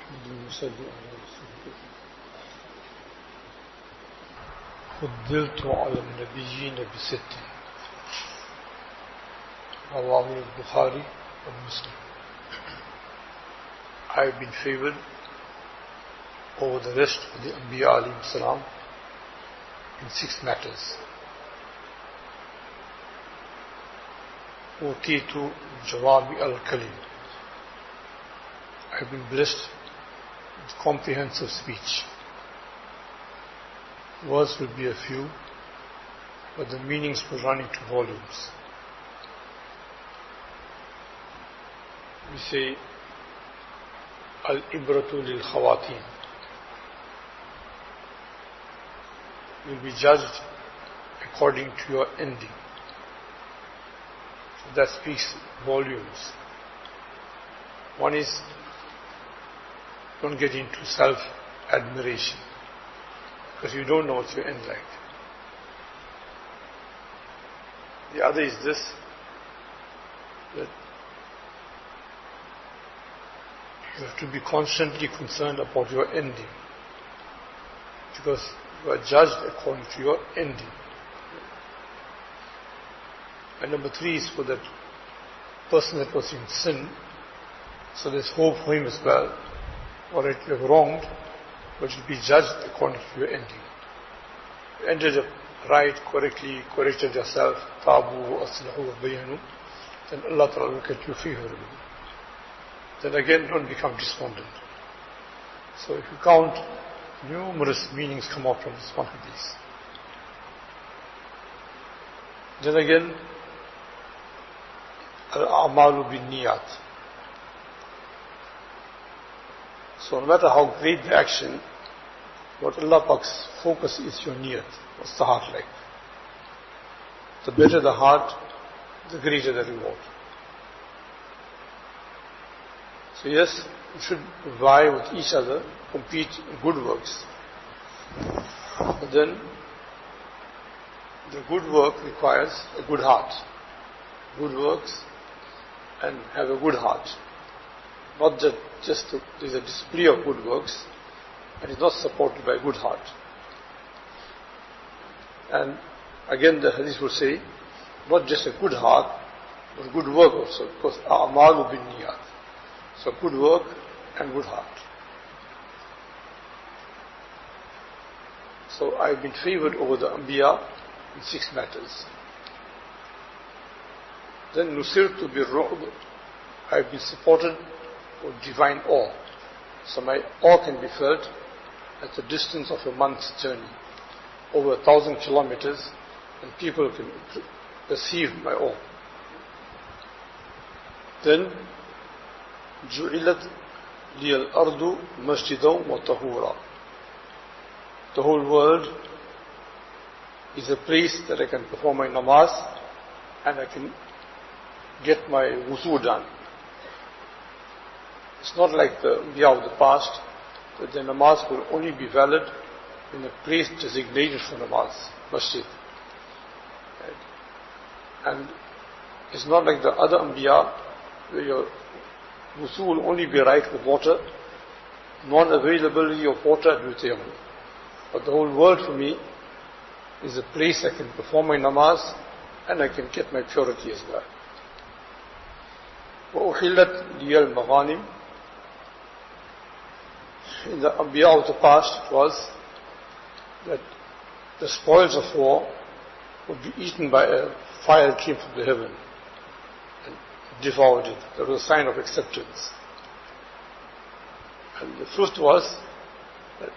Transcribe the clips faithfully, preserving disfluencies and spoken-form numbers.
اللهم صل على رسول فضلت على النبيين بست رواه البخاري ومسلم. I have been favored over the rest of the Anbiya alayhi salam in six matters. Utitu Jawami al-Kalim. I have been blessed with comprehensive speech. Words will be a few, but the meanings will run into volumes. We say, Al-Ibratu lil-Khawatin. You'll be judged according to your ending. So that speaks volumes. One is, don't get into self-admiration, because you don't know what you end like. The other is this, that you have to be constantly concerned about your ending, because you are judged according to your ending. And number three is for that person that was in sin, so there's hope for him as well. Alright, you have wronged, but you'll be judged according to your ending. You ended up right, correctly, corrected yourself, tabu, aslahu, bayanu, then Allah Ta'ala will look at you favorably. Then again, don't become despondent. So if you count, numerous meanings come out from this one hadith. Then again, al-a'malu bin niyat. So no matter how great the action, what Allah Pak's focus is your niyat. What's the heart like? The better the heart, the greater the reward. So yes, we should vie with each other, compete in good works. But then, the good work requires a good heart. Good works and have a good heart. Not just, just to, there's a display of good works, and it's not supported by a good heart. And again the hadith will say, not just a good heart, but good work also, because a'malu bin niyat. So good work and good heart. So I've been favored over the Anbiya in six matters. Then nusirtu bir-ru'b, I've been supported with divine awe. So my awe can be felt at the distance of a month's journey, over a thousand kilometers, and people can perceive my awe. Then جُعِلَتْ لِيَ الْأَرْضُ مَسْجِدًا وَطَهُورًا. The whole world is a place that I can perform my namaz and I can get my wuzu done. It's not like the Anbiya of the past, that the namaz will only be valid in a place designated for namaz, masjid. And it's not like the other Anbiya, where your wuzu will only be right with water, non-availability of water due to tayammum. But the whole world for me is a place I can perform my namaz and I can get my purity as well. وَأُحِلَّتْ لِيَ الْمَغَانِمِ. In the Anbiya of the past, it was that the spoils of war would be eaten by a fire that came from the heaven and devoured it. That was a sign of acceptance. And the first was that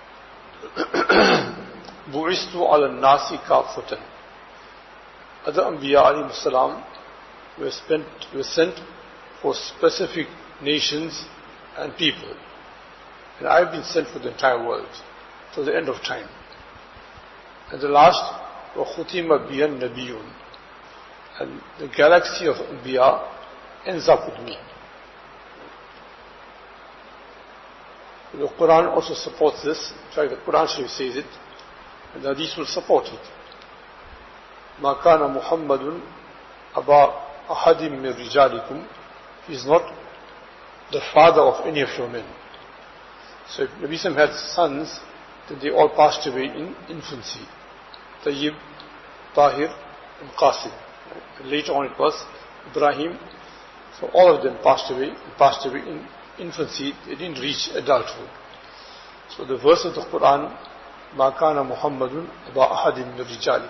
بُعِثْتُ عَلَى النَّاسِ كَافَّةً. Other Anbiya alayhi salam were, spent, were sent for specific nations and people. And I have been sent for the entire world, till the end of time. And the last, وَخُتِمَ بِيَ النَّبِيُّونَ. And the galaxy of Anbiya ends up with me. The Quran also supports this. In fact, the Quran Sharif says it, and the Hadith will support it. مَا كَانَ مُحَمَّدٌ أَبَا أَحَدٍ مِّن رِجَالِكُمْ. He is not the father of any of your men. So if Nabi Sallam had sons, then they all passed away in infancy. Tayyib, Tahir, and Qasim. And later on it was Ibrahim. So all of them passed away, passed away in infancy. They didn't reach adulthood. So the verse of the Quran, مَا كَانَ مُحَمَّدٌ أَبَا أَحَدٍ مِّن الرِّجَالِ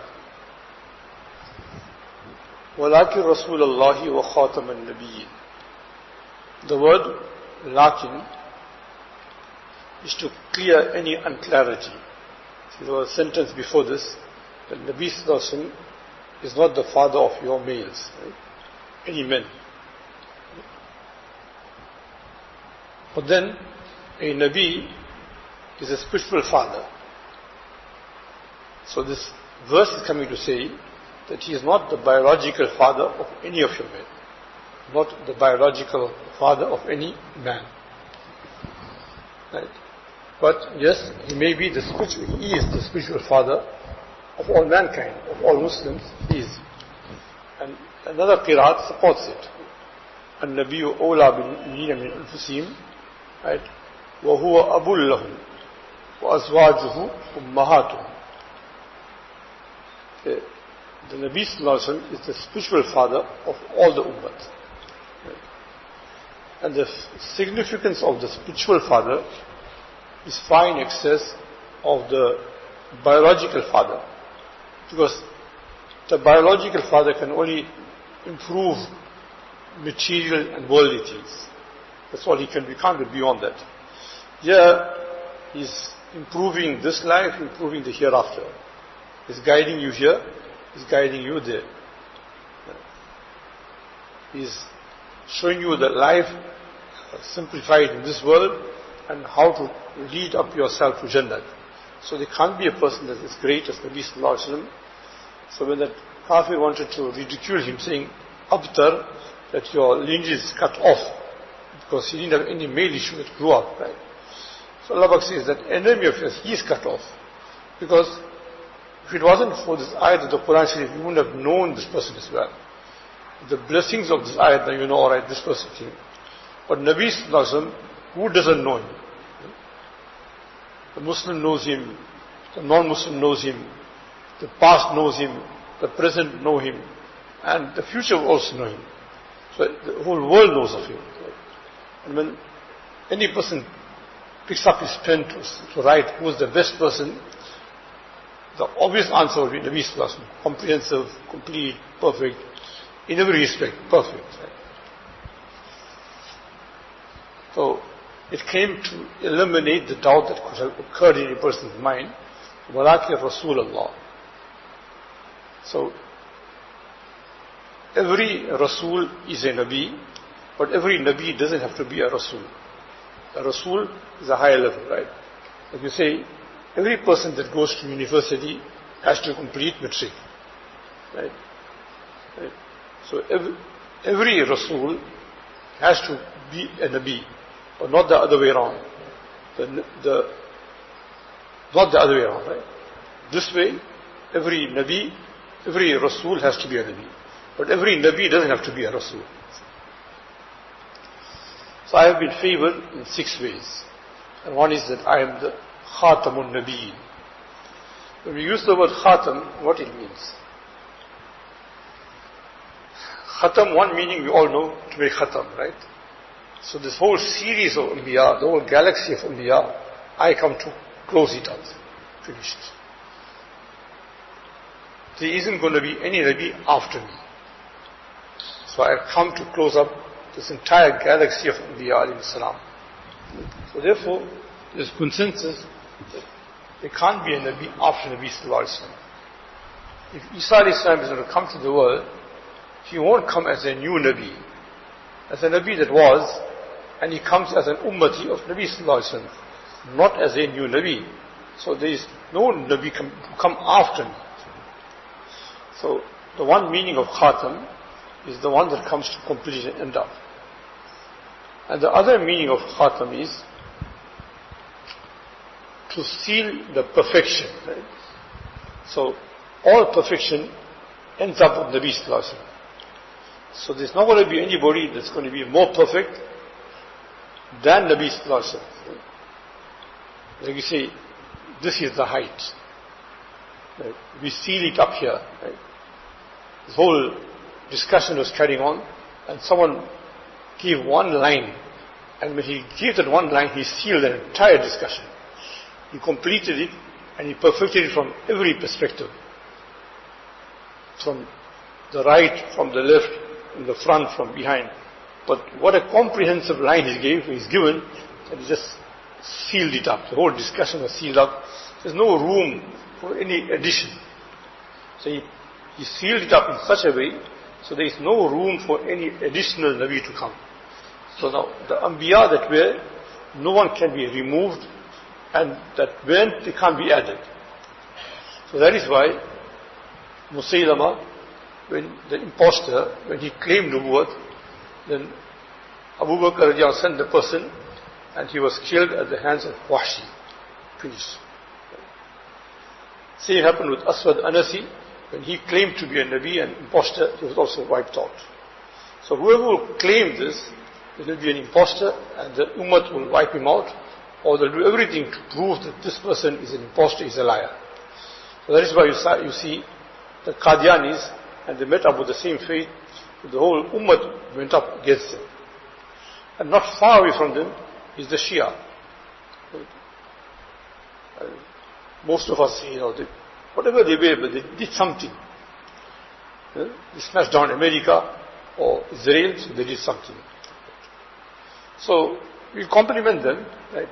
وَلَكِنْ رَسُولَ اللَّهِ وَخَاتَمَ النَّبِيِّينَ. The word lakin is to clear any unclarity. So there was a sentence before this that Nabi Sallallahu Alaihi Wasallam is not the father of your males, right? Any men. But then a Nabi is a spiritual father. So this verse is coming to say that he is not the biological father of any of your men, not the biological father of any man. Right? But yes, he may be the spiritual, he is the spiritual father of all mankind, of all Muslims, he is. And another qiraat supports it. النبي أولى بالمؤمنين من أنفسهم, right? وهو أب لهم وأزواجه أمهاتهم. The, the Nabi Sallallahu Alaihi Wasallam is the spiritual father of all the ummah. Right? And the significance of the spiritual father is far in excess of the biological father. Because the biological father can only improve material and worldly things. That's all he can be. He can't go beyond that. Here, he's improving this life, improving the hereafter. He's guiding you here, he's guiding you there. He's showing you the life simplified in this world and how to lead up yourself to Jannah. So there can't be a person that is great as Nabi Sallallahu Alaihi Wasallam. So when that Kafir wanted to ridicule him, saying, Abtar, that your lineage is cut off, because he didn't have any male issue that grew up, right? So Allah says that enemy of yours, he is cut off. Because if it wasn't for this ayat of the Quran Sharif, you wouldn't have known this person as well. The blessings of this ayat, now you know, alright, this person came. But Nabi Sallallahu Alaihi Wasallam, who doesn't know him? The Muslim knows him, the non-Muslim knows him, the past knows him, the present know him, and the future will also know him. So the whole world knows of him. And when any person picks up his pen to, to write who is the best person, the obvious answer will be Nabi Sallallahu Alaihi Wasallam. Comprehensive, complete, perfect, in every respect, perfect. Right? So it came to eliminate the doubt that could have occurred in a person's mind. وَلَكِنْ رَسُولَ اللَّهِ. So every Rasul is a Nabi, but every Nabi doesn't have to be a Rasul. A Rasul is a higher level, right? Like you say, every person that goes to university has to complete matric, right? Right? So every, every Rasul has to be a Nabi, but not the other way around. The, the, not the other way around, right? This way, every Nabi, every Rasul has to be a Nabi. But every Nabi doesn't have to be a Rasul. So I have been favored in six ways. And one is that I am the Khatamun Nabiyyin. When we use the word Khatam, what it means? Khatam, one meaning we all know, to make Khatam, right? So this whole series of Anbiya, the whole galaxy of Anbiya, I come to close it out. Finished. There isn't going to be any Nabi after me. So I have come to close up this entire galaxy of Anbiya alayhi salam. So therefore, there's consensus that there can't be a Nabi after Nabi Sallallahu Alaihi Wasallam. If Isa alayhi salam is going to come to the world, he won't come as a new Nabi, as a Nabi that was, and he comes as an ummati of Nabi Sallallahu Alaihi Wasallam, not as a new Nabi. So there is no Nabi come, come after me. So the one meaning of Khatam is the one that comes to completion and end up. And the other meaning of Khatam is to seal the perfection. Right? So all perfection ends up with Nabi Sallallahu Alaihi Wasallam. So there's not going to be anybody that's going to be more perfect than Nabi Sallallahu Alaihi Wasallam. Like you say, this is the height. Right? We seal it up here. Right? This whole discussion was carrying on, and someone gave one line, and when he gave that one line, he sealed the entire discussion. He completed it, and he perfected it from every perspective. From the right, from the left, from the front, from behind. But what a comprehensive line he gave, he's given, and he just sealed it up. The whole discussion was sealed up. There's no room for any addition. So he, he sealed it up in such a way, so there is no room for any additional Nabi to come. So now, the Anbiya that were, no one can be removed, and that weren't, they can't be added. So that is why Musaylama, when the impostor, when he claimed nubuwwat, then Abu Bakr radiallahu anhu sent the person, and he was killed at the hands of Wahshi. Finished. Same happened with Aswad Anasi. When he claimed to be a Nabi and impostor, he was also wiped out. So whoever will claim this, there will be an impostor, and the Ummah will wipe him out, or they'll do everything to prove that this person is an impostor, is a liar. So that is why you, saw, you see the Qadianis, and they met up with the same faith, the whole Ummah went up against them. And not far away from them is the Shia. Most of us, you know, they, whatever they were, but they did something. They smashed down America or Israel, so they did something. So we compliment them, right?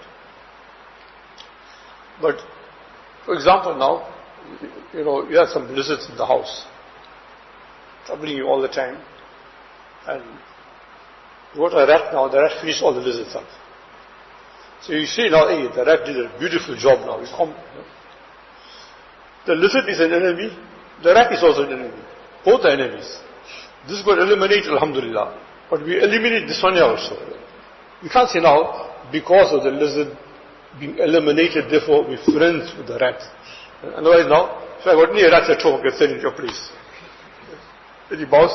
But, for example, now, you know, you have some lizards in the house, troubling you all the time, and you got a rat now, the rat finished all the lizards up. So you say now, hey, the rat did a beautiful job now. It's com- the lizard is an enemy, the rat is also an enemy. Both are enemies. This got eliminated, alhamdulillah. But we eliminate this one here also. You can't say now, because of the lizard being eliminated, therefore we're friends with the rat. Otherwise now, if I got any rats at home, I can send it to your place. Any boss?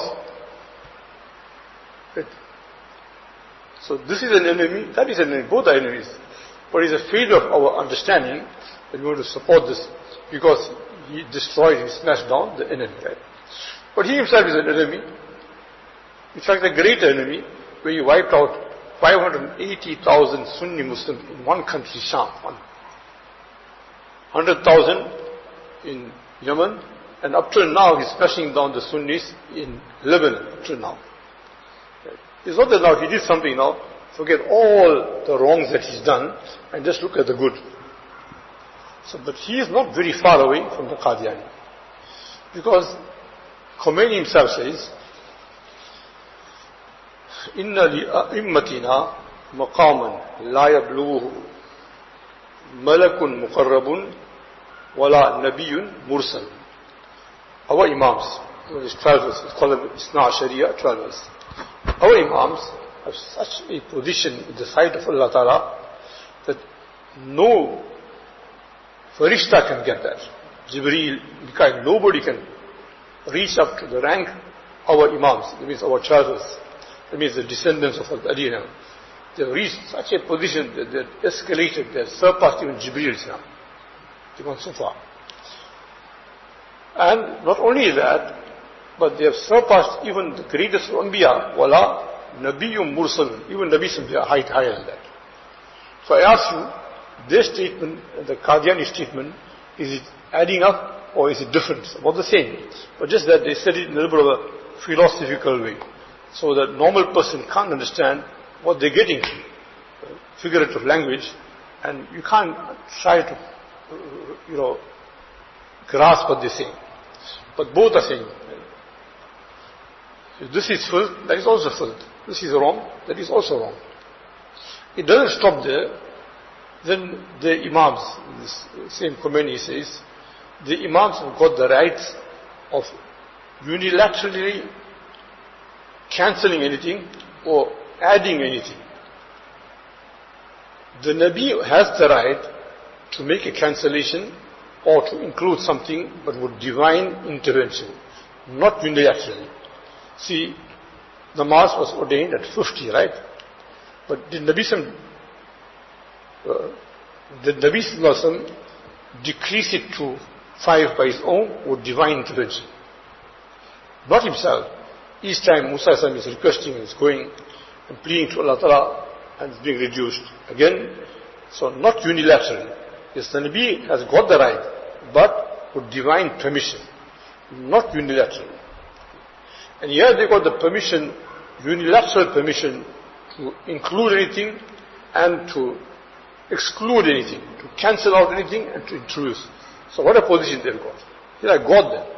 Right. So this is an enemy, that is an enemy, both are enemies. But it's a failure of our understanding that we want to support this because he destroyed, he smashed down the enemy. Right? But he himself is an enemy. In fact, a great enemy, where he wiped out five hundred eighty thousand Sunni Muslims in one country, Sham. one hundred thousand in Yemen, and up till now he's smashing down the Sunnis in Lebanon, up till now. It's not that now he did something now, forget all the wrongs that he's done, and just look at the good. So, but he is not very far away from the Qadiani. Because Khomeini himself says, إِنَّ لِأَئِمَّتِنَا مَقَامًا لَا يَبْلُغُهُ مَلَكٌ مُقَرَّبٌ وَلَا نَبِيٌّ مُرْسَلٌ. Our Imams, there's twelve verses, it's called Isna Sharia, twelve verses. Our Imams have such a position in the sight of Allah Ta'ala that no Farishta can get that. Jibreel, Mikael, nobody can reach up to the rank our Imams, that means our charters, that means the descendants of Al-Adina. They have reached such a position that they have escalated, they have surpassed even Jibreel now. They've gone so far. And not only that, but they have surpassed even the greatest Anbiya, wala Nabiyyum Mursal, even Nabi Sallallahu are higher than that. So I ask you, their statement, the Qadiani statement, is it adding up or is it different? It's about the same. But just that they said it in a little bit of a philosophical way. So that normal person can't understand what they're getting to. Figurative language. And you can't try to, you know, grasp what they're saying. But both are saying, if this is filth, that is also filth. This is wrong, that is also wrong. It doesn't stop there. Then the Imams, this same Khomeini says, the Imams have got the rights of unilaterally cancelling anything or adding anything. The Nabi has the right to make a cancellation or to include something, but with divine intervention, not unilaterally. See, the Namaz was ordained at fifty, right? But did Nabi Sam uh, the Nabi Sallallahu Alaihi Wasallam decreased it to five by his own with divine intervention. Not himself. Each time Musa Sallallahu Alaihi Wasallam is requesting and is going and pleading to Allah Ta'ala and it's being reduced. Again, so not unilaterally. Yes, the Nabi has got the right, but with divine permission, not unilaterally. And here they got the permission, unilateral permission to include anything and to exclude anything, to cancel out anything and to introduce. So what a position they've got. They are God then.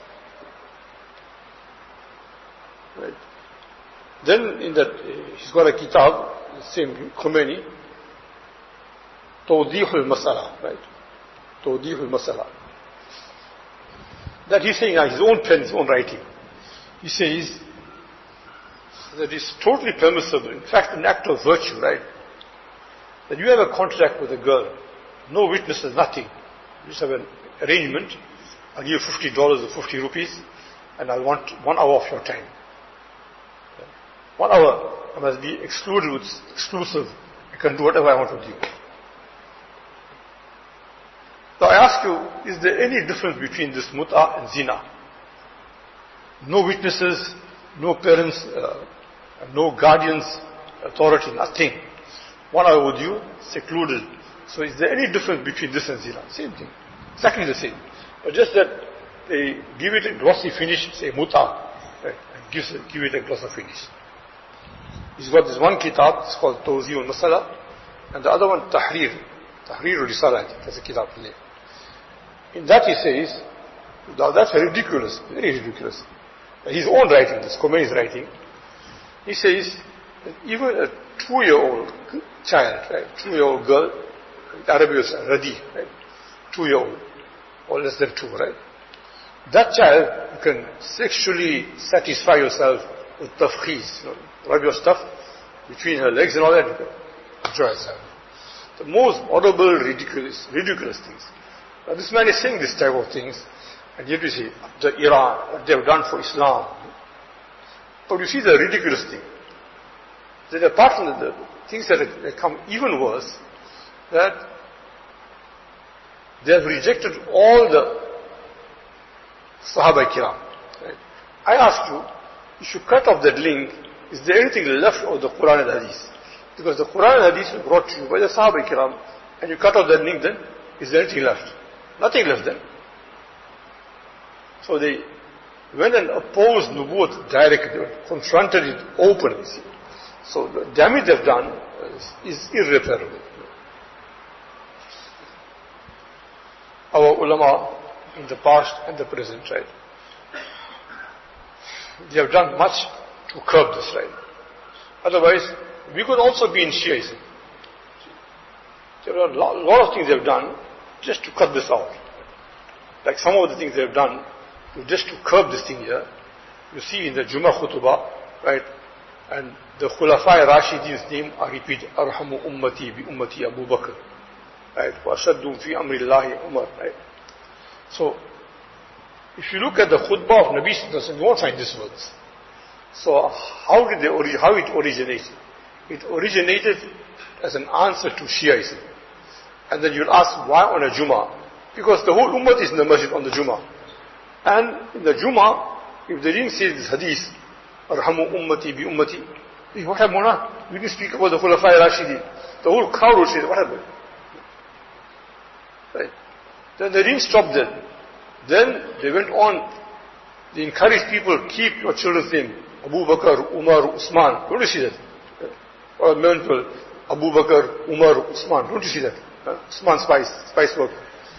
Right. Then in that, uh, he's got a kitab, the same Khomeini, Tawdeeh al-Masala, right? Tawdeeh al-Masala. That he's saying, uh, his own pen, his own writing. He says that it's totally permissible, in fact an act of virtue, right? That you have a contract with a girl, no witnesses, nothing. You just have an arrangement, I'll give you fifty dollars or fifty rupees, and I want one hour of your time. One hour, I must be excluded with exclusive. I can do whatever I want with you. So I ask you, is there any difference between this mut'ah and zina? No witnesses, no parents, uh, no guardians, authority, nothing. One hour with you, secluded. So is there any difference between this and zina? Same thing. Exactly the same. But just that they give it a glossy finish, say mut'ah, right, and gives it, give it a glossy finish. He's got this one kitab, it's called Tawdeeh al-Masala, and the other one, Tahrir. Tahrir al-Risala, I think, that's a kitab name. In that he says, now that's ridiculous, very ridiculous. His own writing, this Khomeini's writing, he says, that even a two-year-old child, right, two-year-old girl, in Arabic is Radi, right, two-year-old, or less than two, right? That child, you can sexually satisfy yourself with tafkhiz, you know, rub your stuff between her legs and all that, you can enjoy yourself. The most audible, ridiculous, ridiculous things. Now this man is saying this type of things, and yet you see, the Iran, what they have done for Islam. But you see the ridiculous thing. Then apart from the, the things that have come even worse, that they have rejected all the Sahaba Kiram. Right? I ask you, if you cut off that link, is there anything left of the Quran and Hadith? Because the Quran and Hadith were brought to you by the Sahaba Kiram, and you cut off that link, then is there anything left? Nothing left then. So they went and opposed Nubuwwat directly, confronted it openly. So the damage they've done is, is irreparable. Our ulama in the past and the present, right? They have done much to curb this, right? Otherwise, we could also be in Shiaism. There are a lot, lot of things they have done just to cut this out. Like some of the things they have done just to curb this thing here. You see in the Jummah Khutbah, right? And the Khulafai Rashidin's name are repeated. Arhamu ummati bi ummati Abu Bakr. Right? Wa ashaddu fi amri Allahi Umar. Right? So, if you look at the khutbah of Nabi Sallallahu Alaihi Wasallam, you won't find these words. So, how did they ori- how it originated? It originated as an answer to Shiaism. And then you'll ask, why on a Jummah? Because the whole ummah is in the masjid on the Jummah. And in the Jummah, if they didn't say this hadith, Arhamu ummati bi ummati, what happened? We didn't speak about the Khulafai Rashidin. The whole crowd would say, what happened? Right? Then they didn't stop there. Then they went on. They encouraged people, keep your children's name. Abu Bakr, Umar, Usman. Don't you see that? Or men people, Abu Bakr, Umar, Usman. Don't you see that? Usman spice, spice work.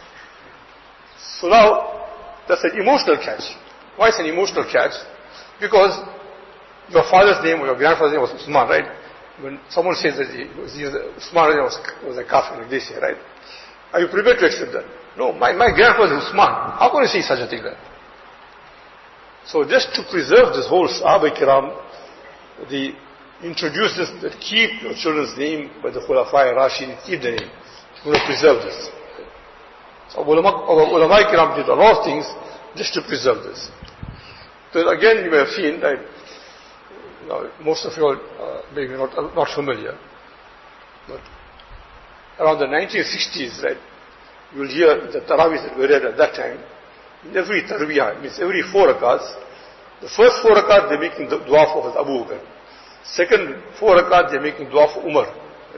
So now, that's an emotional catch. Why is an emotional catch? Because your father's name or your grandfather's name was Usman, right? When someone says that he was, he was Usman was, was a kafir, like they say, right? Are you prepared to accept that? No, my, my grandfather is Usman. How can you say such a thing then? So just to preserve this whole Sahaba Kiram, they introduced this, that keep your children's name by the Khulafai Rashid, keep the name. You want to preserve this. So ulama, our ulama Kiram did a lot of things just to preserve this. So again, you may have seen that you know, most of you are uh, maybe not, not familiar, but around the nineteen sixties, right, you will hear the Taraweeh that we read at that time. In every Taraweeh, means every four rakats, the first four rakats they're making the dua for Abu Bakr. Second four rakats they're making dua for Umar.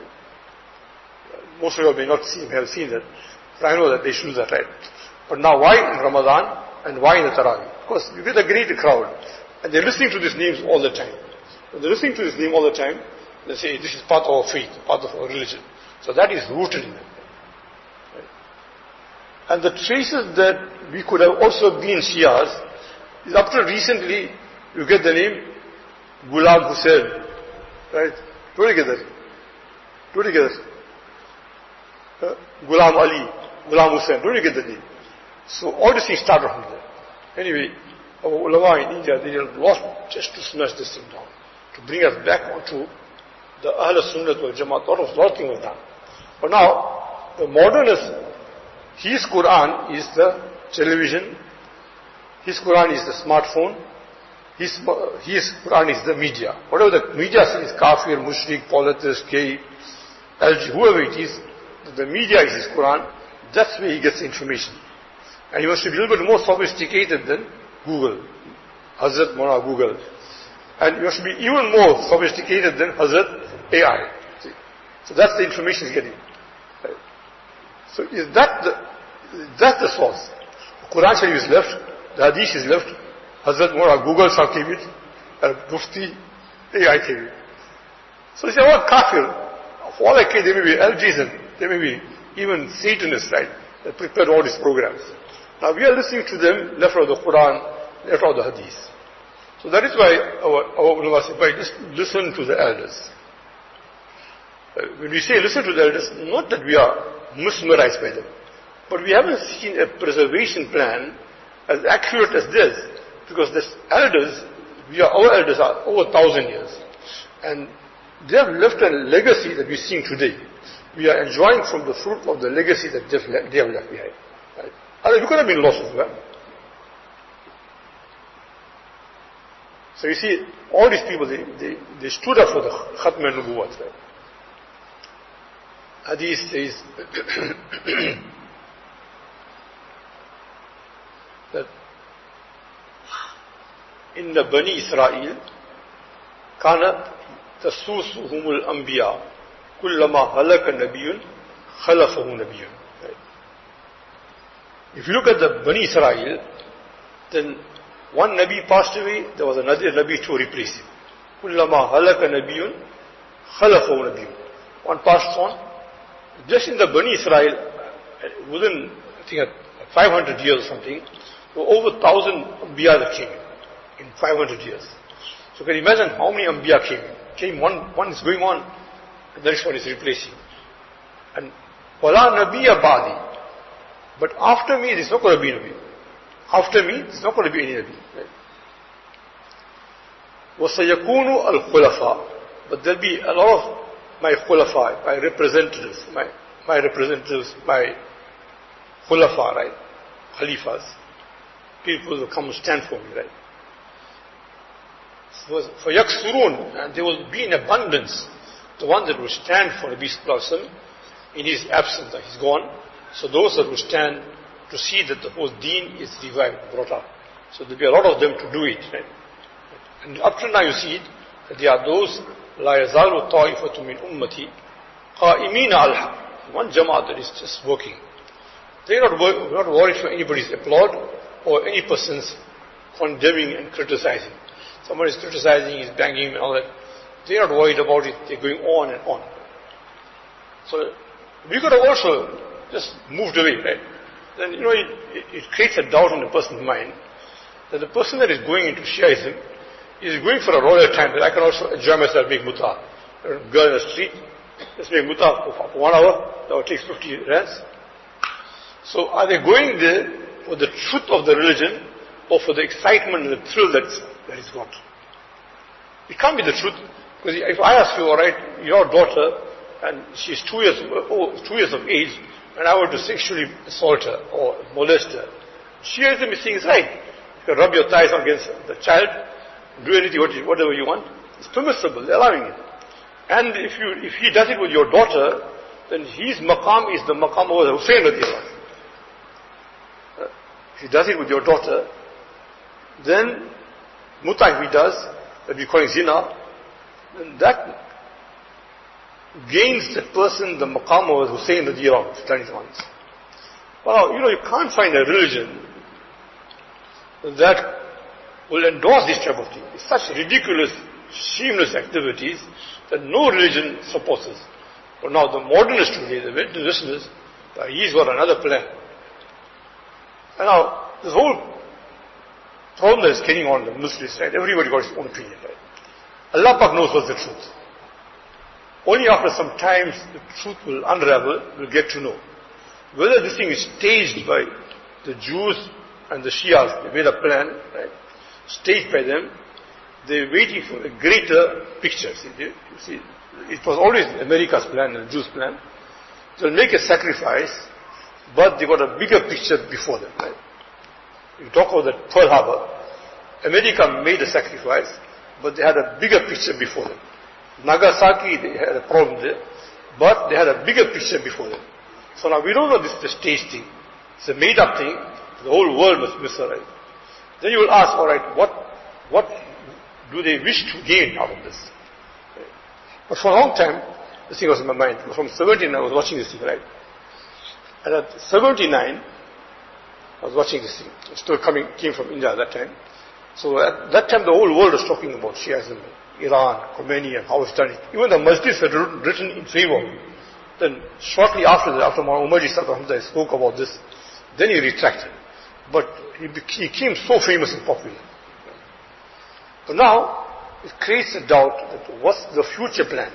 Most of you may not see, have seen that. But I know that they should do that, right? But now why in Ramadan and why in the Taraweeh? Because you get a great crowd and they're listening to these names all the time. When they're listening to this name all the time, they say this is part of our faith, part of our religion. So that is rooted in it. Right? And the traces that we could have also been Shias is up to recently you get the name Ghulam Hussain. Right? Two together. Two together. Uh, Ghulam Ali, Ghulam Hussain. Don't you get the name? So all these things started from there. Anyway, our ulama in India, they did a lot just to smash this thing down, to bring us back onto the Ahl Sunnat wal Jamaat. A lot of lot of things was done. But now, the modernist, his Quran is the television, his Quran is the smartphone, his, his Quran is the media. Whatever the media says, kafir, mushrik, polytheist, gay, L G, whoever it is, the media is his Quran, that's where he gets information. And he must be a little bit more sophisticated than Google, Hazrat Mona Google. And he must be even more sophisticated than Hazrat A I. See? So that's the information he's getting. Right? So is that the, that's the source. The Quran Sharif is left, the Hadith is left, Hazrat Mona Google shall came it, and Mufti A I came it. So he said, oh, kafir. For all I care, they may be L Gs and they may be even Satanists, right? They prepared all these programs. Now we are listening to them left out of the Quran, left out of the Hadith. So that is why our, our ulama say, just listen to the elders. Uh, when we say listen to the elders, not that we are mesmerized by them, but we haven't seen a preservation plan as accurate as this, because the elders, we are, our elders are over a thousand years, and they have left a legacy that we're seeing today. We are enjoying from the fruit of the legacy that they have left behind. Right? Otherwise, we could have been lost as well. So you see, all these people, they, they, they stood up for the Khatm al-Nubuwwat. Right? Hadith says that in the Bani Israel, kana tasusuhumul anbiya kullama halaka nabiyun khalafahu nabiyun. If you look at the Bani Israel, then one Nabi passed away, there was another Nabi to replace him. Kullama halaka nabiyun khalafahu nabiyun. One passed on. Just in the Bani Israel, within, I think, five hundred years or something, there were over one thousand Anbiya that came in, in five hundred years. So can you imagine how many Anbiya came in? Came one, one is going on, and the next one is replacing. And wala Nabiya ba'di. But after me, there's not going to be Nabi. After me, there's not going to be any Nabi. Right? وَسَيَكُونُ الْخُلَفَاء. But there'll be a lot of my khulafa, my representatives, my, my representatives, my khulafa, right? Khalifas. People will come and stand for me, right? So, for yaksurun, and there will be in abundance, the one that will stand for Nabi Sallallahu Alaihi Wasallam in his absence, that he's gone. So those that will stand to see that the whole deen is revived, brought up. So there'll be a lot of them to do it, right? And up to now you see it, that there are those لا يزال طائفة من أمتي قائمين على الحق. One Jamaat that is just working. They are not, wor- not worried for anybody's applaud or any person's condemning and criticizing. Somebody is criticizing, he's banging him and all that. They are not worried about it. They're going on and on. So we could have also just moved away, right? Then, you know, it, it, it creates a doubt in the person's mind that the person that is going into Shiaism is going for a royal time, that I can also enjoy myself, make mutah. Girl in the street, let's make mutah for, for one hour, that will take fifty rands. So are they going there for the truth of the religion or for the excitement and the thrill that's, that is got? It can't be the truth, because if I ask you, alright, your daughter, and she's two years, oh, two years of age, and I were to sexually assault her or molest her, Shiaism is saying it's right. You can rub your thighs against the child, do anything, whatever you want. It's permissible, they're allowing it. And if you, if he does it with your daughter, then his maqam is the maqam of Hussein radiallahu anhu. If he does it with your daughter, then muta if he does, that we call it zina, then that gains that person the maqam of Hussein radiallahu anhu. Well, you know, you can't find a religion that will endorse this type of thing. It's such ridiculous, shameless activities that no religion supports us. But now the modernists today, the Westerners, he's got another plan. And now, this whole problem that is carrying on in the Muslims, right? Everybody got his own opinion, right? Allah Pak knows what's the truth. Only after some time the truth will unravel, we'll get to know. Whether this thing is staged by the Jews and the Shias, they made a plan, right? Staged by them, they're waiting for a greater picture. See, you see, it was always America's plan and the Jews' plan. They'll make a sacrifice, but they got a bigger picture before them, right? You talk about that Pearl Harbor. America made a sacrifice, but they had a bigger picture before them. Nagasaki, they had a problem there, but they had a bigger picture before them. So now we don't know this is a stage thing. It's a made up thing. The whole world must miss her, right? Then you will ask, alright, what, what do they wish to gain out of this? But for a long time, this thing was in my mind. From seventeen, I was watching this thing, right? And at seventy-nine, I was watching this thing. It still coming, came from India at that time. So at that time, the whole world was talking about Shiaism, Iran, Khomeini, and how it's done it. Even the masjids had written in favor. Then shortly after that, after Umarji Sahib spoke about this, then he retracted. But he became so famous and popular. But now, it creates a doubt that what's the future plan?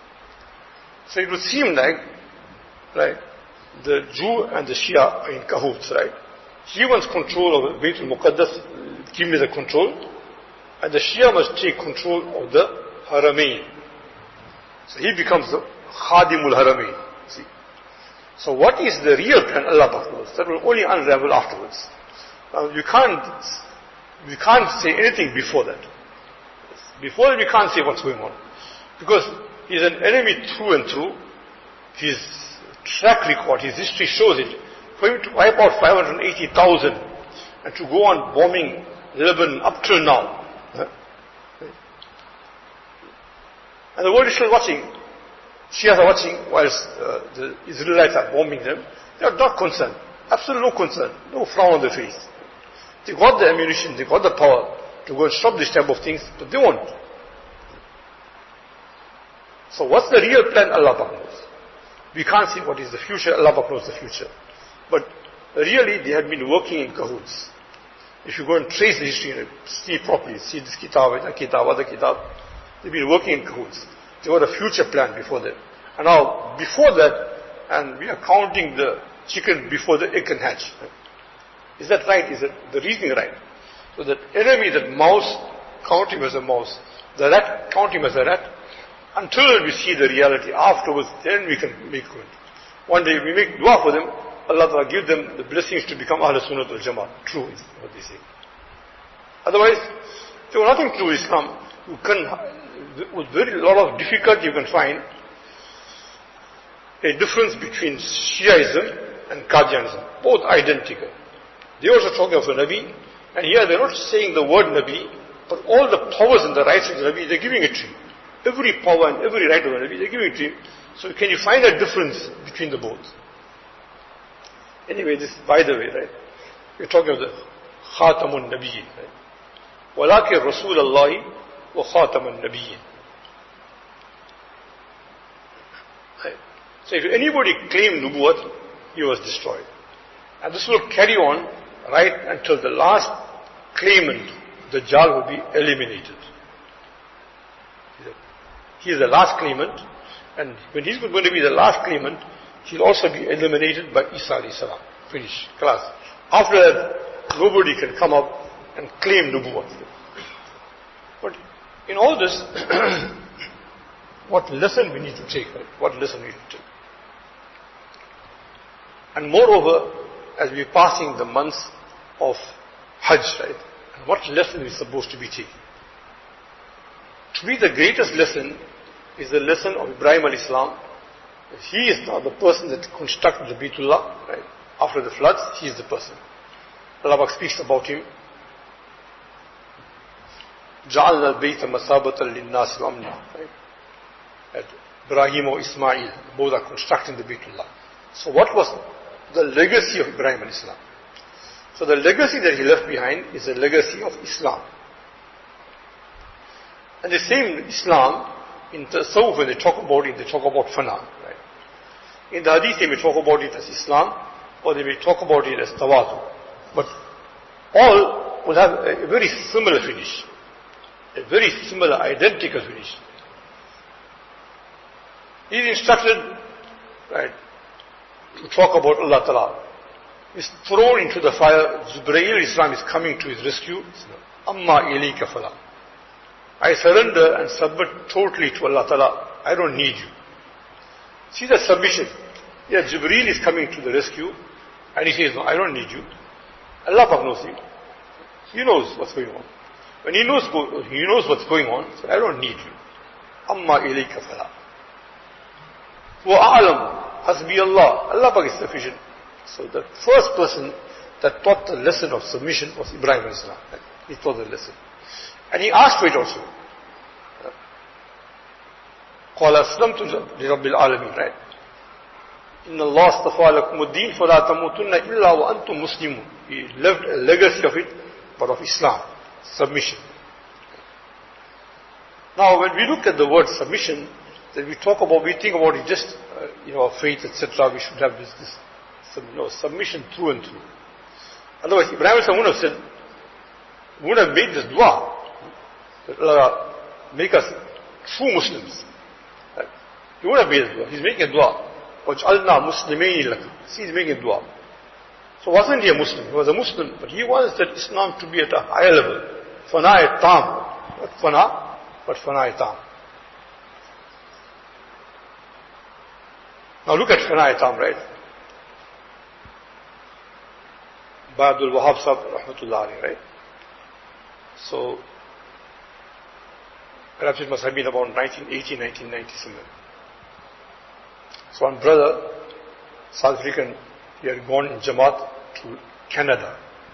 So it would seem like, right, the Jew and the Shia are in cahoots, right? He wants control of Baytul Muqaddas, give me the control, and the Shia must take control of the Haramain. So he becomes the Khadimul Haramain. See? So what is the real plan? Allah Ta'ala knows. That will only unravel afterwards. Now you can't, you can't say anything before that. Before that we can't say what's going on. Because he's an enemy through and through. His track record, his history shows it. For him to wipe out five hundred eighty thousand and to go on bombing Lebanon up till now. Huh? And the world is still watching. Shias are watching whilst uh, the Israelites are bombing them. They are not concerned. Absolutely no concern. No frown on their face. They got the ammunition, they got the power to go and stop this type of things, but they won't. So what's the real plan? Allah Pak knows. We can't see what is the future. Allah Pak knows the future. But really they had been working in cahoots. If you go and trace the history and see properly, see this kitab, that kitab, other kitab, they've been working in cahoots. They got a future plan before that. And now, before that, and we are counting the chicken before the egg can hatch. Is that right? Is that the reasoning right? So that enemy, that mouse, count him as a mouse. The rat, count him as a rat. Until we see the reality. Afterwards, then we can make good. One day we make dua for them. Allah Ta'ala give them the blessings to become Ahlul Sunnah wal Jama'ah. True is what they say. Otherwise, if you have nothing to do with Islam, you can, with very lot of difficulty you can find a difference between Shiaism and Qadianism. Both identical. They also talking of a Nabi, and here they're not saying the word Nabi, but all the powers and the rights of the Nabi, they're giving it to him. Every power and every right of the Nabi, they're giving it to him. So can you find a difference between the both? Anyway, this, by the way, right, we're talking of the Khatamun Nabiyyin, right? وَلَكِنْ رَسُولَ اللَّهِ وَخَاتَمَ النَّبِيِّينَ. Right? So if anybody claimed Nubuwwat, he was destroyed. And this will carry on right until the last claimant, the Dajjal, will be eliminated. He is the last claimant, and when he's going to be the last claimant, he'll also be eliminated by Isa alayhi salam. Finish. Class. After that, nobody can come up and claim Nubuwwat. But in all this, what lesson we need to take, right? What lesson we need to take. And moreover, as we're passing the months of Hajj, right? And what lesson is supposed to be taken? To me, the greatest lesson is the lesson of Ibrahim alayhi salam He is now the person that constructed the Baytullah, right? After the floods, he is the person. Allah speaks about him. جَعَلْنَا الْبَيْتَ مَثَابَةً لِلنَّاسِ وَأَمْنًا, right? And Ibrahim or Ismail, both are constructing the Baytullah. So what was the legacy of Ibrahim and Islam? So the legacy that he left behind is a legacy of Islam. And the same Islam, in Tasawwuf, when they talk about it, they talk about Fana, right? In the Hadith, they may talk about it as Islam, or they may talk about it as Tawadu. But all will have a very similar finish. A very similar, identical finish. He is instructed, right, to talk about Allah Ta'ala. He is thrown into the fire. Jibreel Islam is coming to his rescue. Amma ilayka fala. I surrender and submit totally to Allah Ta'ala. I don't need you. See the submission. Yeah, Jibreel is coming to the rescue and he says, no, I don't need you. Allah Pak knows him. He knows what's going on. When he knows, he knows what's going on, so I don't need you. Amma ilayka fala. Wa a'lam hasbi Allah. Allah Pak is sufficient. So the first person that taught the lesson of submission was Ibrahim alayhi salam. He taught the lesson. And he asked for it also. قال أسلمت لرب العالمين, right? إن الله اصطفى لكم الدين فلا تموتن إلا وأنتم مسلمون. He left a legacy of it, but of Islam, submission. Now, when we look at the word submission, then we talk about, we think about it just, uh, you know, faith, et cetera. We should have this, this you know, submission through and through. Otherwise, Ibrahim wouldn't have said, wouldn't have made this dua. That Allah make us true Muslims. Right? He would have made a dua. He's making a dua. وَجْعَلْنَا مُسْلِمَيْنِ لَكَ. See, he's making a dua. So wasn't he a Muslim? He was a Muslim, but he wants that Islam to be at a higher level. Fana tam. Not fana, but fana tam. Now look at fana tam, right? By Abdul Wahab Sahib, rahmatullah alayhi, right? So, perhaps it must have been about nineteen eighty, nineteen ninety somewhere. So one brother, South African, he had gone in Jamaat to Canada.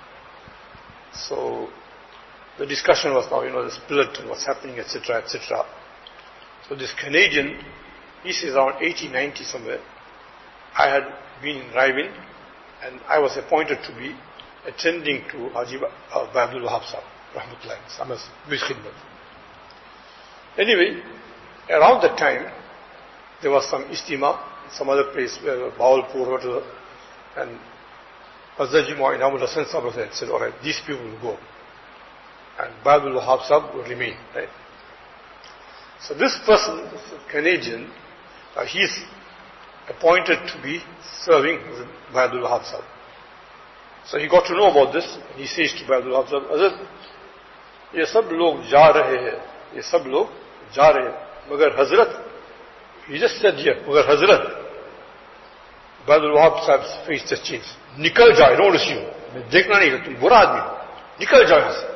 So the discussion was now, you know, the split and what's happening, et cetera, et cetera. So this Canadian, he says around eighty, ninety somewhere, I had been in Raivin and I was appointed to be attending to Haji uh, Abdul Wahab Sahib, rahmatullahi, Samas Bishkhidmat. Anyway, around that time, there was some istima, some other place where Bawalpur, and Hazrat Jumu'ah Inamul Hasan Sahib said, alright, these people will go. And Abdul Wahab Sahib will remain, right? So this person, this Canadian, uh, he is appointed to be serving Abdul Wahab Sahib. So he got to know about this, and he says to Abdul Wahab Sahib, Hazrat, ये सब लोग जा रहे हैं, ये सब लोग जा रहे हैं, मगर हजरत, he just said here, मगर हजरत, Abdul Wahab Sahib's face just changed. निकल जाओ, I don't want to see you. मैं देखना नहीं है, तुम बुरा आदमी हो. निकल जाओ यहाँ से.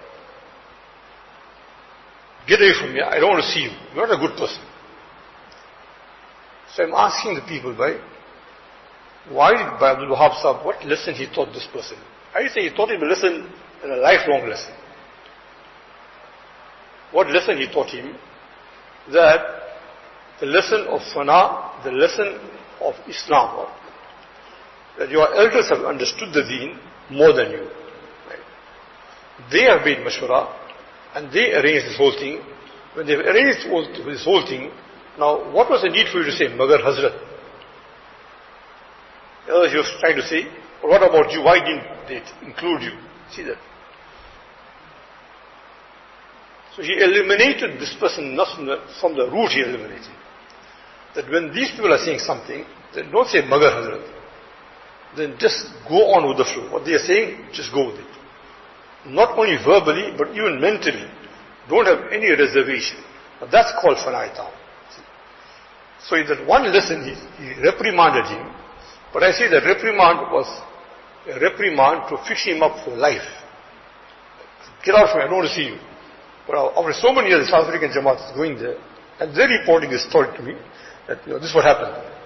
Get away from me, I don't want to see you. You're not a good person. So I'm asking the people, why? Why did Abdul Wahab Sahib, what lesson he taught this person? I say he taught him a lesson, and a lifelong lesson. What lesson he taught him? That the lesson of fana, the lesson of Islam, that your elders have understood the deen more than you. Right? They have made mashwara, and they arranged this whole thing. When they've arranged this whole thing, now what was the need for you to say, Magar Hazrat? The other he was trying to say, well, what about you? Why didn't they include you? See that? So he eliminated this person not from the, from the root, he eliminated. That when these people are saying something, then don't say Magar Hazrat. Then just go on with the flow. What they are saying, just go with it. Not only verbally, but even mentally. Don't have any reservation. Now that's called fanaitam. So in that one lesson, he, he reprimanded him. But I say that reprimand was a reprimand to fix him up for life. Get out from me, I don't want to see you. But after so many years, the South African Jamaat is going there, and they're reporting this story to me, that, you know, this is what happened.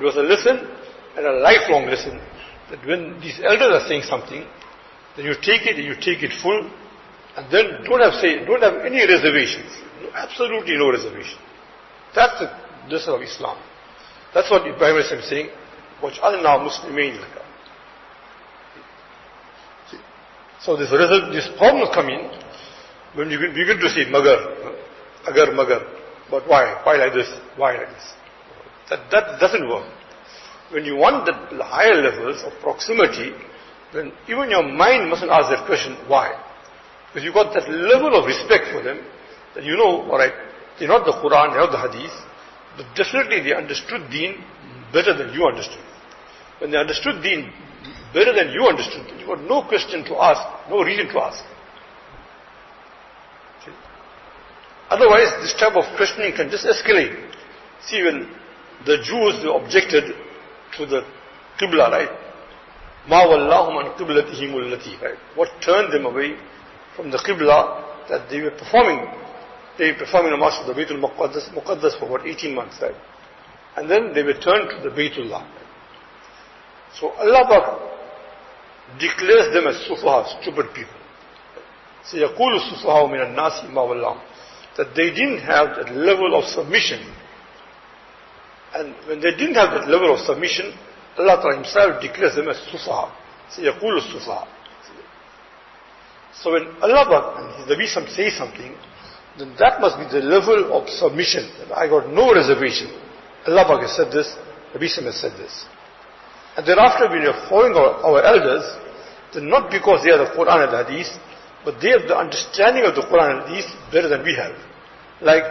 it was a lesson and a lifelong lesson that when these elders are saying something, then you take it and you take it full, and then don't have say, don't have any reservations. No, absolutely no reservation. That's the lesson of Islam. That's what Ibrahim is saying. وَجْعَلْنَا مُسْلِمِينَ لَكَ. So this result, this problems come in when you begin to say magar, agar, magar. But why? Why like this? Why like this? That, that doesn't work. When you want the higher levels of proximity, then even your mind mustn't ask that question, why? Because you've got that level of respect for them, that you know, alright, they're not the Quran, they're not the Hadith, but definitely they understood deen better than you understood. When they understood deen better than you understood, you've got no question to ask, no reason to ask. See? Otherwise, this type of questioning can just escalate. See, when the Jews objected to the Qibla, right? مَا وَاللَّهُمْ عَنْ قِبْلَتِهِمُ الَّتِي, right? What turned them away from the Qibla that they were performing. They were performing namaz for the Baytul Muqaddas, Muqaddas for about eighteen months, right? And then they were turned to the Baytullah. Right? So Allah declares them as sufaha, stupid people. So يَقُولُ السُّفَهَاءُ مِنَ النَّاسِ مَا وَاللَّهُمْ, that they didn't have that level of submission. And when they didn't have that level of submission, Allah Ta'ala Himself declares them as sufaha. So يَقُولُ السُّفَهَاءُ. So when Allah and His Nabi say something, then that must be the level of submission. That I got no reservation. Allah has said this, Nabi has said this. And thereafter when you're following our, our elders, then not because they are the Quran and the Hadith, but they have the understanding of the Quran and Hadith better than we have. Like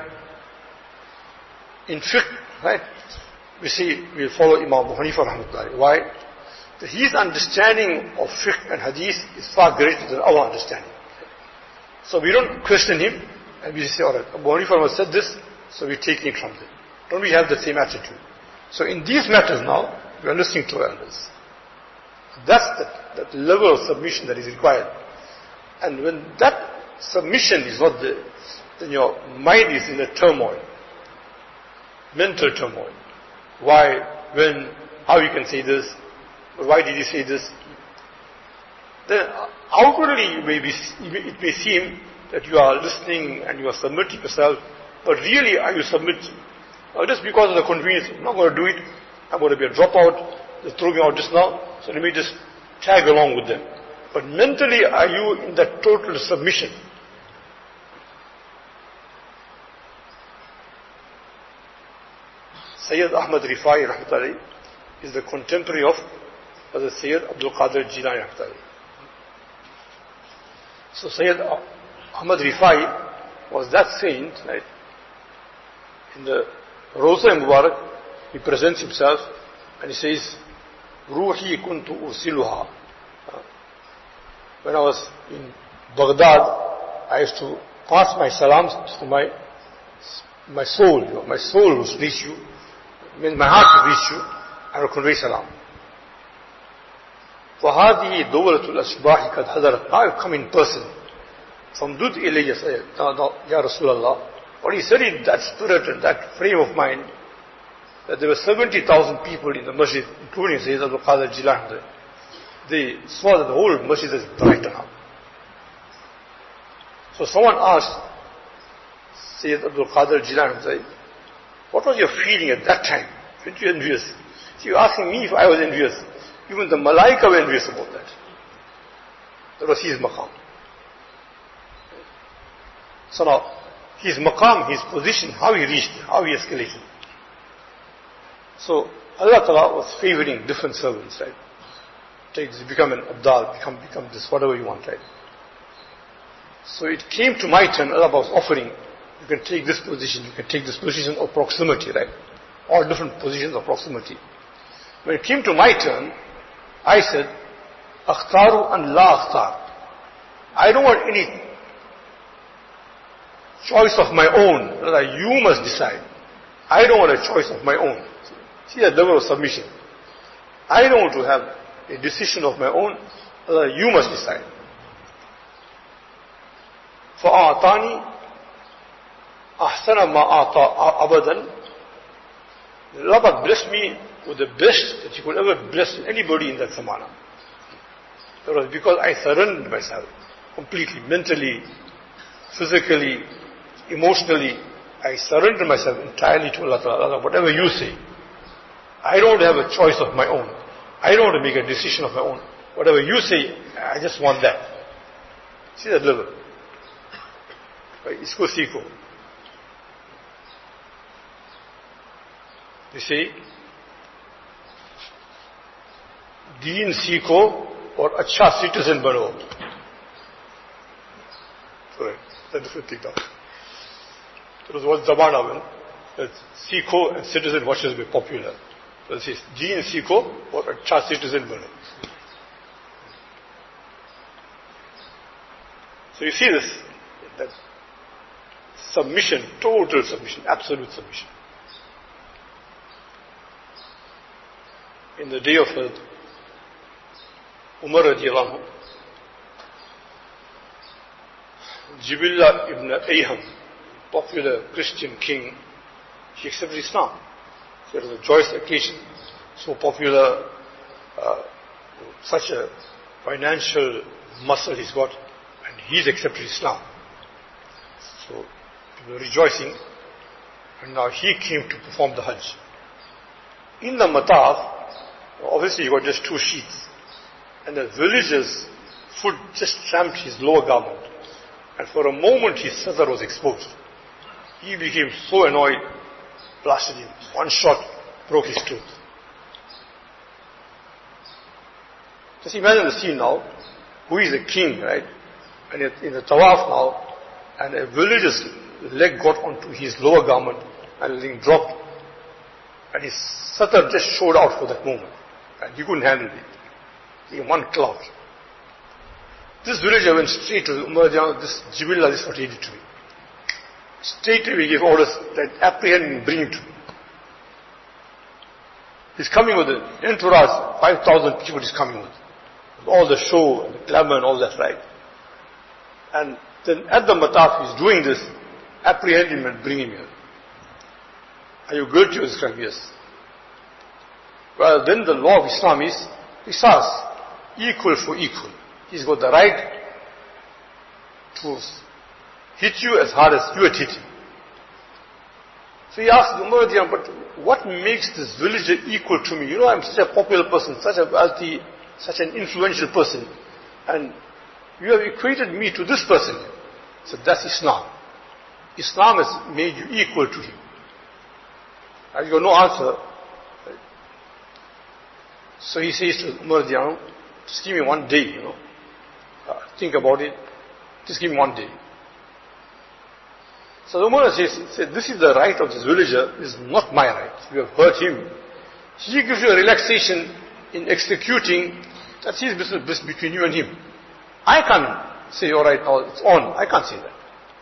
in fiqh, right? We see, we follow Imam Abu Hanifa rahmatullahi. Why? That his understanding of fiqh and hadith is far greater than our understanding. So we don't question him, and we say, alright, Abu Hanifa has said this, so we're taking it from him. Don't we have the same attitude? So in these matters now, we are listening to our elders. That's that, that level of submission that is required. And when that submission is not there, then your mind is in a turmoil. Mental turmoil. Why, when, how you can say this, but why did he say this? Then outwardly it may, be, it may seem that you are listening and you are submitting yourself, but really are you submitting? Or just because of the convenience, I'm not going to do it, I'm going to be a dropout, they threw me out just now, so let me just tag along with them. But mentally are you in that total submission? Sayyid Ahmad Rifai rahmatullahi is the contemporary of Hazrat Sayyid Abdul Qadir Jilani rahmatullahi. So Sayyid Ahmad Rifai was that saint, right? In the Rosa Mubarak, he presents himself and he says, Ruhi kuntu ursiluha. When I was in Baghdad, I used to pass my salams to my my soul. You know, my soul will reach you. Means my heart will reach you. I will convey salam. فَهَذِهِ دَوْلَةُ الْأَشْبَاحِ قَدْ حَضَرَتْ. I have come in person. فَمْدُدْ إِلَيَّ سَيَدْ Ya Rasulullah. But he said in that spirit and that frame of mind, that there were seventy thousand people in the masjid, including Sayyid Abdul Qadir Jilani. They saw that the whole masjid is brightened up. So someone asked Sayyid Abdul Qadir Jilani, what was your feeling at that time? Weren't you envious? So you're asking me if I was envious. Even the Malaika were envious about that. That was his maqam. So now, his maqam, his position, how he reached, how he escalated. So Allah Ta'ala was favoring different servants, right? Take this, become an abdal, become, become this, whatever you want, right? So it came to my turn, Allah was offering, you can take this position, you can take this position of proximity, right? All different positions of proximity. When it came to my turn, I said, Akhtaru and la akhtar. I don't want any choice of my own, rather you must decide. I don't want a choice of my own. See that level of submission. I don't want to have a decision of my own, rather you must decide. فَأَعْطَانِي أَحْسَنَ مَا أَعْطَى أَبَدًا. Allah blessed me with the best that he could ever bless anybody in that samana. That was because I surrendered myself completely, mentally, physically, emotionally. I surrendered myself entirely to Allah Ta'ala. Whatever you say, I don't have a choice of my own. I don't want to make a decision of my own. Whatever you say, I just want that. See that level? Isko Siko. You see, Deen Siko or Acha citizen bano. Sorry, that's a different thing now. It was one Zamana when Siko and citizen watches were popular. So this is Deen Siko or Acha citizen bano. So you see this, that submission, total submission, absolute submission. In the day of Umar radiallahu anhu, Jibillah ibn Ayham, popular Christian king, he accepted Islam. So it was a joyous occasion, so popular, uh, such a financial muscle he's got, and he's accepted Islam. So people were rejoicing, and now he came to perform the Hajj. In the Mataf, obviously he got just two sheets, and the villager's foot just tramped his lower garment, and for a moment his sadr was exposed. He became so annoyed, blasted him. One shot broke his tooth. Just imagine the scene now. Who is a king, right? And in the tawaf now, and a villager's leg got onto his lower garment and the thing dropped, and his sadr just showed out for that moment, and he couldn't handle it. In one cloud. This villager went straight to Umar, this Jibillah, this is what he did to me. Straight away he gave orders that apprehend and bring him to me. He's coming with an entourage, five thousand people he's coming with. With all the show and the glamour and all that, right? And then at the Mataf he's doing this, apprehend him and bring him here. Are you guilty of this crime? Yes. Well, then the law of Islam is qisas, equal for equal. He's got the right to hit you as hard as you had hit him. So he asked Umar, but what makes this villager equal to me? You know, I'm such a popular person, such a wealthy, such an influential person, and you have equated me to this person. So that's Islam. Islam has made you equal to him. And you got no answer. So he says to Umar, just give me one day, you know. Uh, think about it. Just give me one day. So the Umar says, said, this is the right of this villager, this is not my right. You have hurt him. He gives you a relaxation in executing, that's his business between you and him. I can't say, all right, now it's on. I can't say that.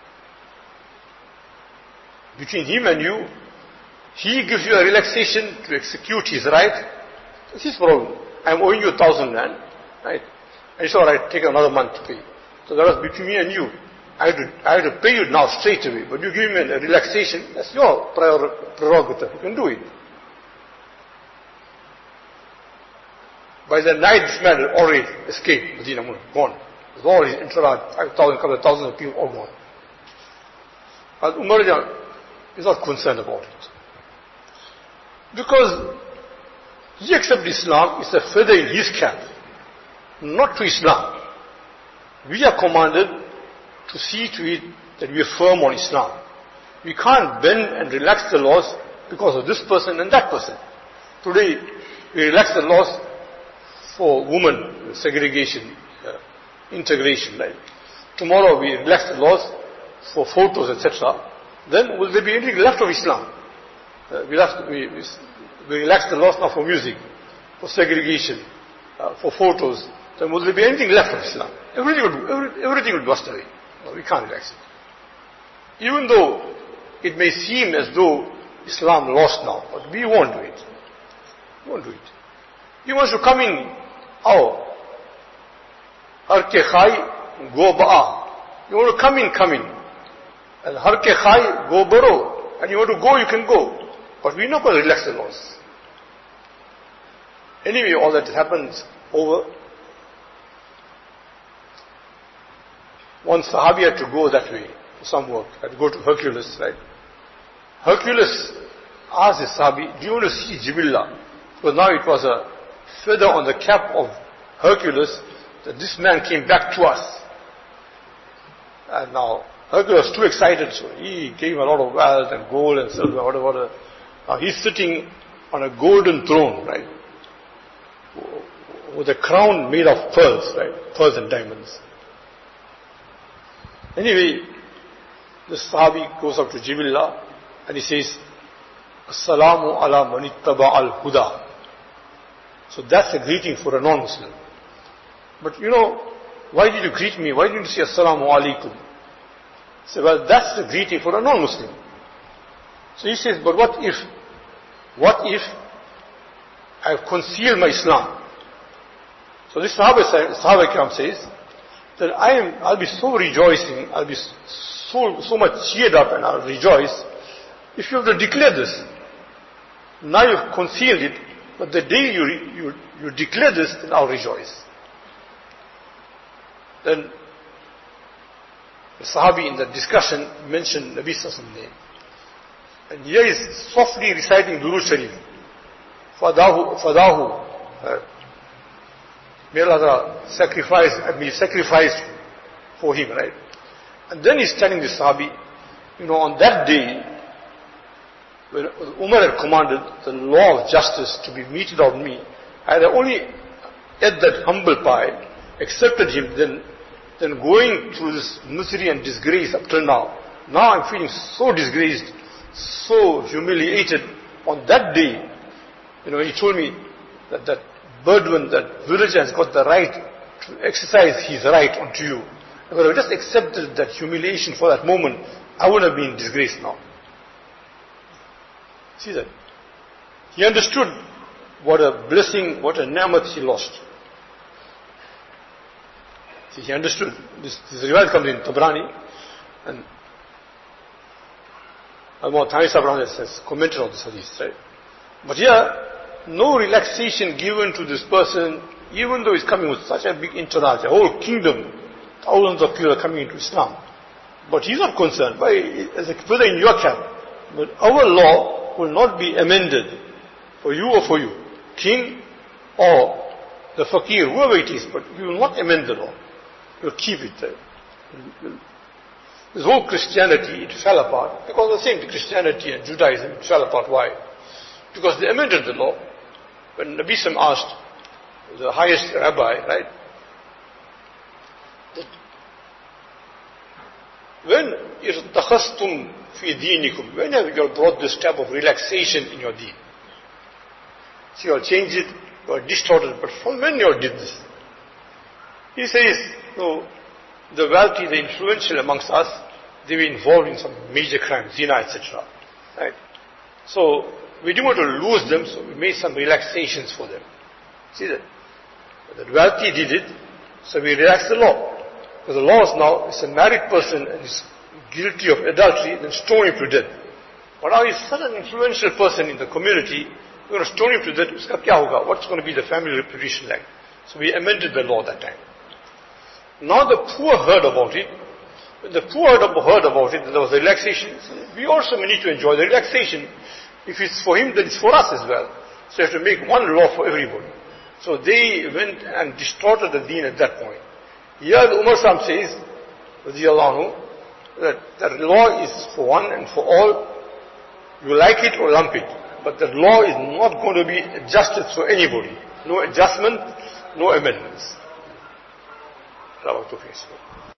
Between him and you, he gives you a relaxation to execute his right. That's his problem. I'm owing you a thousand rand, right? And it's all right, take another month to pay. So that was between me and you. I have to, I have to pay you now straight away, but you give me a relaxation, that's your prerogative. You can do it. By the night, this man had already escaped Medina, gone. With all his entourage, five thousand, couple of thousand of people, all gone. But Umar is not concerned about it. Because he accepted Islam, it's a feather in his cap, not to Islam. We are commanded to see to it that we are firm on Islam. We can't bend and relax the laws because of this person and that person. Today, we relax the laws for women, segregation, uh, integration, right? Tomorrow we relax the laws for photos, et cetera. Then will there be anything left of Islam? Uh, we, left, we, we, we relax the laws now for music, for segregation, uh, for photos. Then will there be anything left of Islam? Everything will, every, everything will bust away. No, we can't relax it. Even though it may seem as though Islam lost now, but we won't do it. We won't do it. He wants to come in, oh, har ke khai, go ba'a. You want to come in, come in. And har ke khai, go baro. And you want to go, you can go. But we're not going to relax the laws. Anyway, all that happens over. One Sahabi had to go that way for some work, had to go to Hercules, right? Hercules asked the Sahabi, do you want to see Jibillah? Because now it was a feather on the cap of Hercules that this man came back to us. And now Hercules was too excited, so he gave him a lot of wealth and gold and silver, whatever, whatever. Now he's sitting on a golden throne, right? With a crown made of pearls, right? Pearls and diamonds. Anyway, the Sahabi goes up to Jibillah and he says, Assalamu ala manittaba al-huda. So that's a greeting for a non-Muslim. But you know, why did you greet me? Why didn't you say Assalamu alaikum? He said, well, that's the greeting for a non-Muslim. So he says, but what if, what if I have concealed my Islam? So this Sahaba, Sahaba Ikram says, that I am, I'll be so rejoicing, I'll be so, so much cheered up and I'll rejoice if you have to declare this. Now you've concealed it, but the day you, you, you declare this, then I'll rejoice. Then the Sahabi in the discussion mentioned Nabi Sallallahu Alaihi Wasallam's name. And here is softly reciting Durood Sharif. Fadahu, Fadahu. Uh, May Allah sacrifice, I mean sacrifice for him, right? And then he's telling the Sahabi, you know, on that day, when Umar had commanded the law of justice to be meted out on me, I had only ate that humble pie, accepted him, then, then going through this misery and disgrace up till now. Now I'm feeling so disgraced, so humiliated. On that day, you know, he told me that that Burdwan, that villager has got the right to exercise his right onto you. If I just accepted that humiliation for that moment, I would have been disgraced now. See that? He understood what a blessing, what a ni'mat he lost. See, he understood. This, this riwayat comes in Tabrani, and Al-Mu'ad Thani Sahib has commented on this hadith, right? But here, no relaxation given to this person, even though he's coming with such a big entourage, a whole kingdom, thousands of people are coming into Islam. But he's not concerned. Why, as a brother in your camp, but our law will not be amended for you or for you, king or the fakir, whoever it is, but we will not amend the law. We'll keep it there. This whole Christianity, it fell apart. Because the same Christianity and Judaism, it fell apart. Why? Because they amended the law. When Nabi Sallam asked the highest rabbi, right, that when irtakhastum fi deenikum, when have you brought this type of relaxation in your deen? So you all changed it, you all distorted it, but from when you all did this? He says, no, the wealthy, the influential amongst us, they were involved in some major crimes, zina, et cetera. Right? So we didn't want to lose them, so we made some relaxations for them. See that? The wealthy did it, so we relaxed the law. Because the law is now, it's a married person and is guilty of adultery, then stone him to death. But now he's such an influential person in the community, we're going to stone him to death. Uska kya hoga? What's going to be the family reputation like? So we amended the law that time. Now the poor heard about it. When the poor heard about it, there was relaxation. We also need to enjoy the relaxation. If it's for him, then it's for us as well. So you have to make one law for everybody. So they went and distorted the deen at that point. Here the Umar Sam says, that the law is for one and for all. You like it or lump it. But the law is not going to be adjusted for anybody. No adjustment, no amendments.